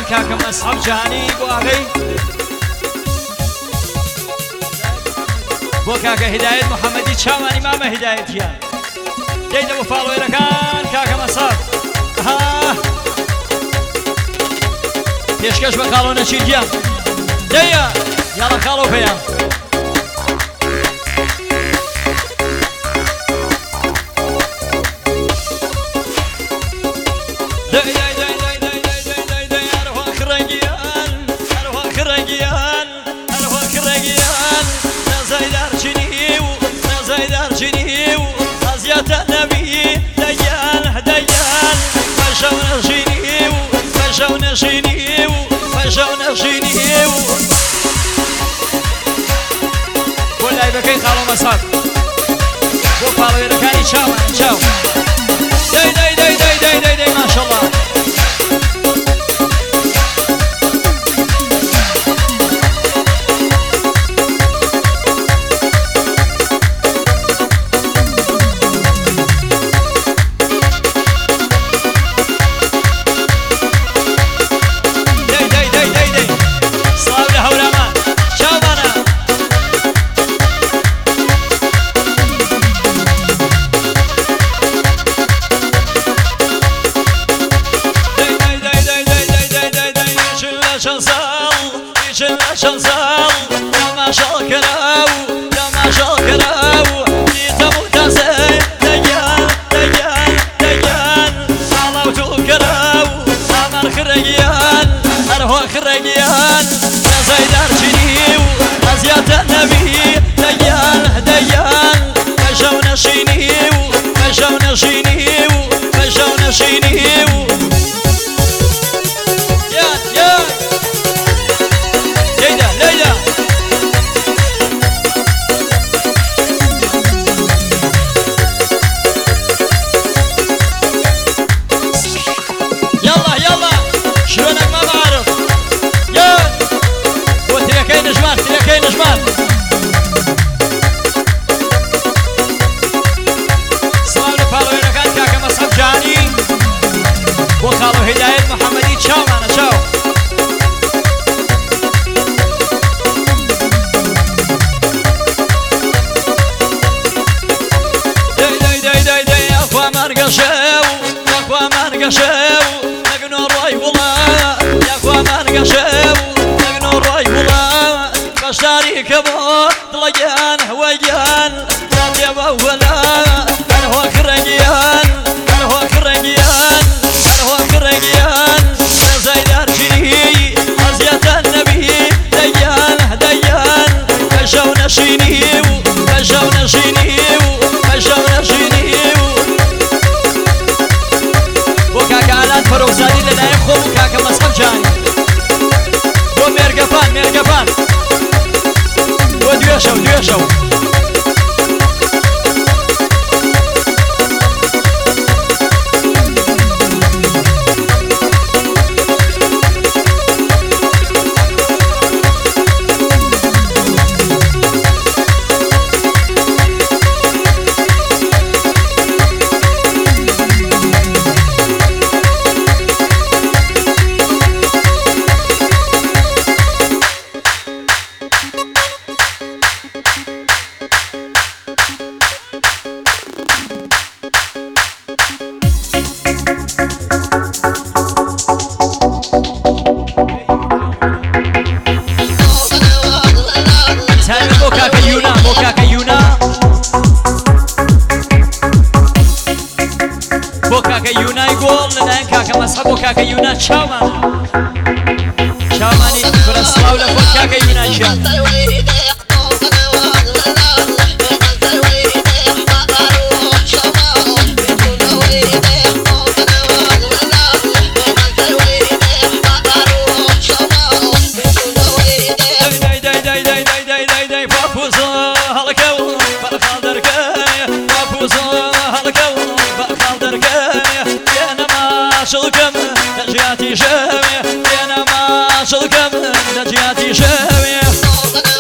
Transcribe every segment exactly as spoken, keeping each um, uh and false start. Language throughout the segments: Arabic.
كاكم أصحاب جاني بواغي بو كاكا هداية محمدي تشاماني ماما هداية يا جيدا بفالو إركان كاكم أصحاب ها تيشكش بخالو نشيد جيان جيا يلا خالو فيا النبي ديان ديان فشونا جينيو فشونا جينيو فشونا جينيو كل أي بكي خالو مساك بو خالو يركاني شاو شاو داي داي داي داي داي داي داي ما شاء الله شنزال يا ما شاكراو يا ما شاكراو نيتا متاسي ديان ديان ديان صالو توكراو سامر خريان أرهو خريان يا زيدار جنيو أزيات النبي ديان ديان فشونا شينيو فشونا شينيو فشونا شينيو يان يان ليلى ليلى يلا يلا شلونك ما بعرف يا وتلكين نجمان تلكين نجمان صلاة الفالو هنا كان كاكا مصحب جاني وخالو هداية محمدي تشاو معنا تشاو مرقشاو يا اخوة مرقشاو نقنو الراي والله يا اخوة مرقشاو نقنو الراي والله بشتاري كبو طلقان هويان ذات يا بولا انا هو كرنجيان انا هو كرنجيان انا هو كرنجيان يا زيدار جني ازيات النبي ديان ديان فشونا شينيو فشونا شينيو فشونا شينيو فروزاني لنا يخو كاكا مصحب جاني وميرقفان ميرقفان وديوشو ديوشو كاكا يونا شامان شاماني برسلاو لفوت كاكا يونا شان شلكم نجياتي شامية أنا ما شلكم نجياتي شامية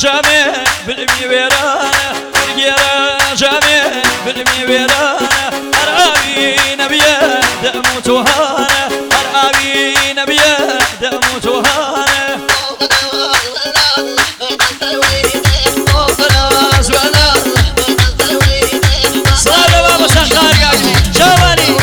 جامي بالمي ويرانا ورقيرا جامي بالمي ويرانا أرابي نبيه دموت وهانا أرابي نبيه دموت وهانا صار بابا سخار قاعد جواني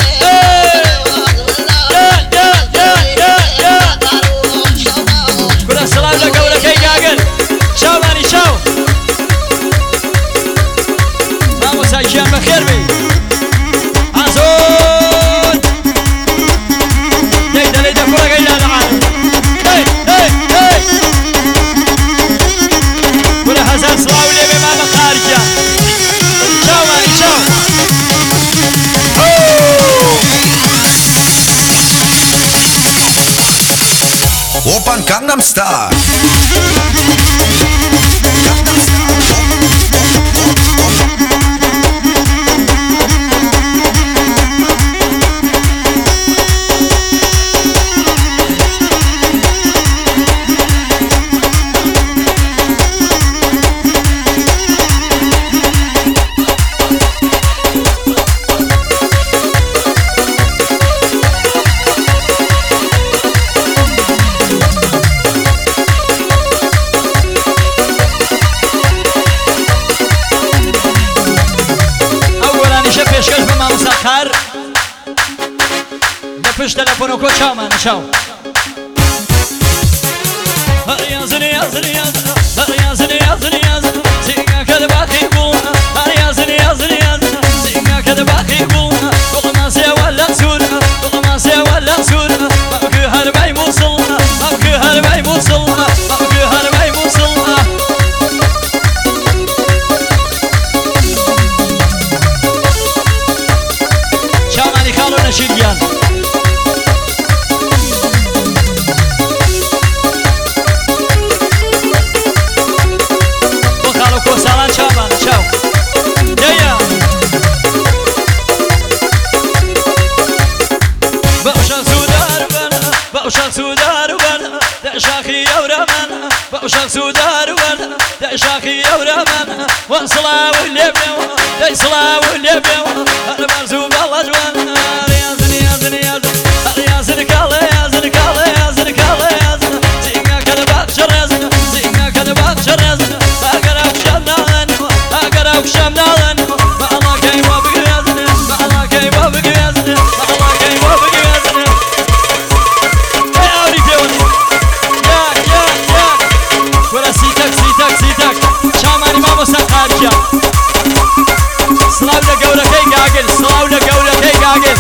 السلام لك ولك اي قاقل شاو ماني شاو ماما سايشان بخير بي عزون ليدا ليدا كورا قيلا العالم هي هي هي كورا حسن صلاوي لي بماما خارجة شاو ماني شاو Open Gangnam Style. سخر دفش تلفونو کو چاو من چاو يازني يازني يازني يازني يازني يازني زينك كده باقي بونا يازني يازني يازني زينك كده باقي بونا كل ما سوى ولا سونا كل ما سوى ولا سونا باقي هرباي موصلنا باقي هرباي موصلنا باقي هرباي موصلنا شاماني خالو نشيديان وخالو كوسالان شامان شاو يايا بأوشان سودار بنا بأوشان سودار بنا دعشاخي يورمنا بأوشان سودار بنا دعشاخي يورمنا وانصلا واللبنا دايصلا واللبنا المرزوب الله جوانا يازن يازن يازن يازن كالا يازن كالا يازن كالا يازن زينك كده باقشر يازن زينك كده باقشر يازن أقرأ وشامنا لنو أقرأ وشامنا لنو ما الله كي وابق يازن ما الله كي وابق يازن ما الله كي وابق يازن يا أوري تيوني ياك ياك ياك ولا سيتك سيتك سيتك شاماني ما مسا خارجة سلاو لقولك اي قاقل سلاو لقولك اي قاقل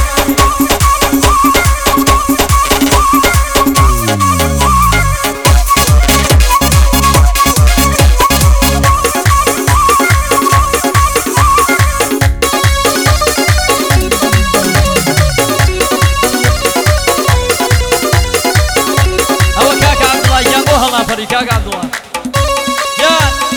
هو كاكا عبد الله يا ابو هلا فري كاكا عبد الله يا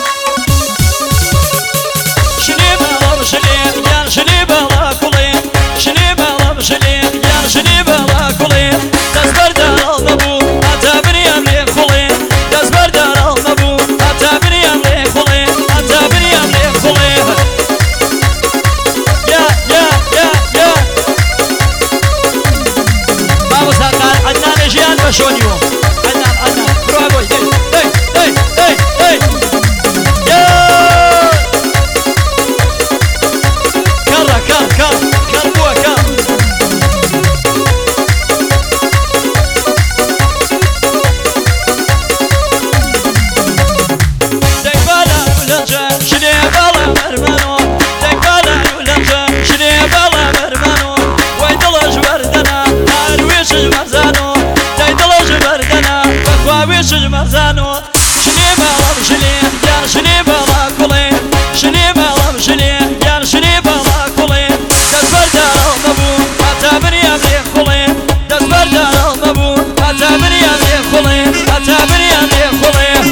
شليب يا شليب الله كلين شليب الله شليب يا شليب الله كلين تصبر دار النبو أتابني أملي كلين تصبر دار النبو أتابني أملي كلين أتابني أملي كلين يا يا يا يا بابو ساقار عدنان جيان بشونيو عدنان عدنان برافو هي هي هي هي يا كر كر كر كر بوا كر دقبالا ولنجا شنيبالا مرمانو دقبالا ولنجا شنيبالا مرمانو ويدلج وردنا هارويش مرزانو ديدلج وردنا بخواويش مرزانو شنيبالا بشنيب يا شنيبالا كلين شنيبالا بشنيب يا شنيبالا كلين دزبر دار النبو أتابني أملي كلين دزبر دار النبو أتابني أملي كلين أتابني أملي كلين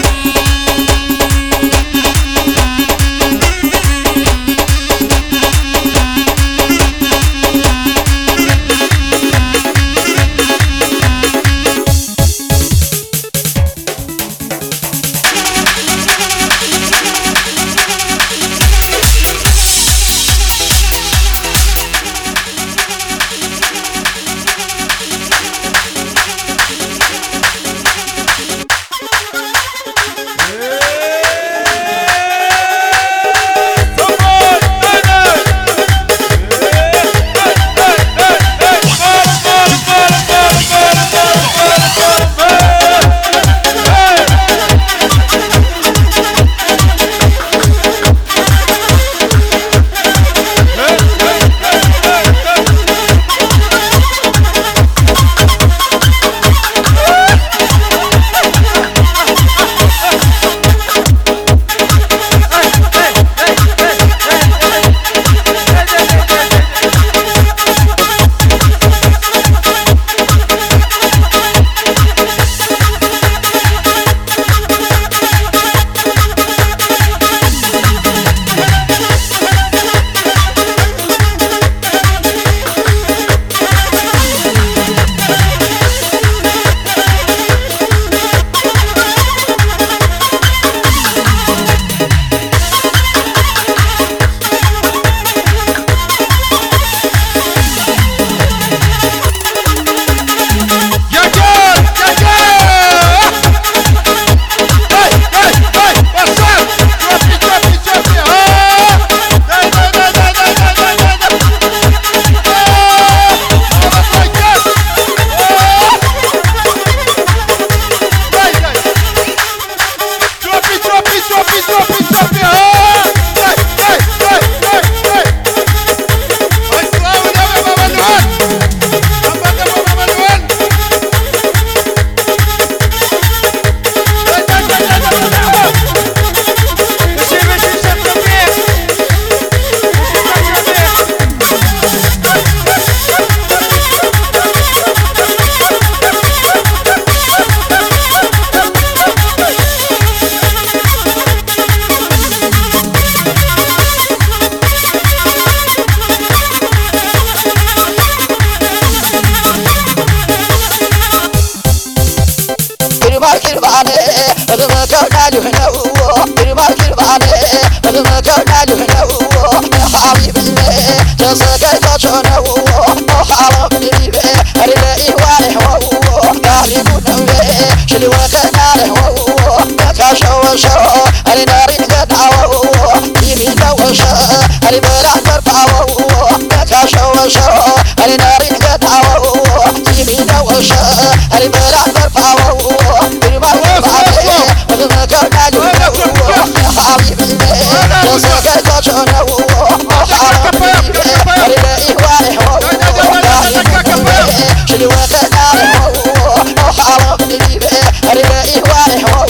كرباني ما كان له هو ما كرباني ما كان له هو يا حبيبي تسكت تشونه حرام لي أريد وارح هو قالي كنا شلي وكان له كاشوا شو أريد أريد قطعه يمين وشا أريد بلع ترفعه كاشوا شو أريد أريد قطعه يمين وشا أريد بلع ترفعه برما وفعله ما كان له يا حبيبي تسكت تشونه حرام لي أريد وارح هو شلي وكان له حرام لي أريد وارح هو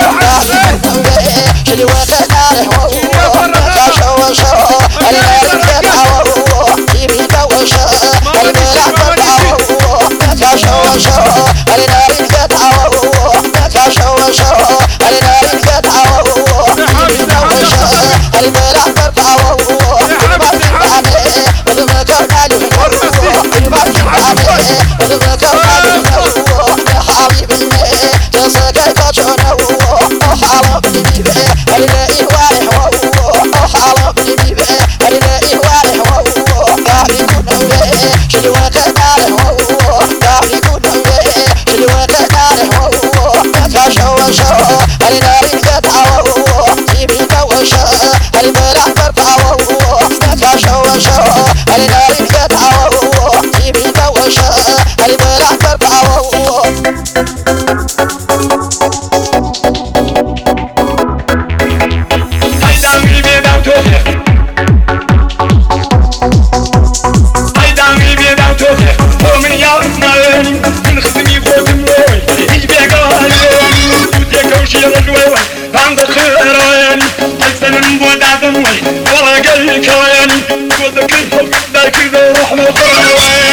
شلي وكان له كاشوا شو أريد أريد قطعه يمين وشا أريد بلع ترفعه كاشوا شو أريد أريد قطعه كاشوا شو أريد أريد قطعه يمين وشا أريد بلع ترفعه برما وفعله ما كان له برما وفعله ما كان له يا حبيبي تسكت تشونه حرام لي أريد وارح هو حرام لي أريد وارح هو قاعد يكون شلي وكان له قاعد يكون شلي وكان له كاشوا شو أريد أريد قطعه يمين وشا أريد بلع ترفعه كاشوا شو أريد أريد قطعه يمين وشا أريد بلع ترفعه عند خيراني أحسن من بود عدمي والله قال كياني وذكرهم ذاك ذا رحمة خيراني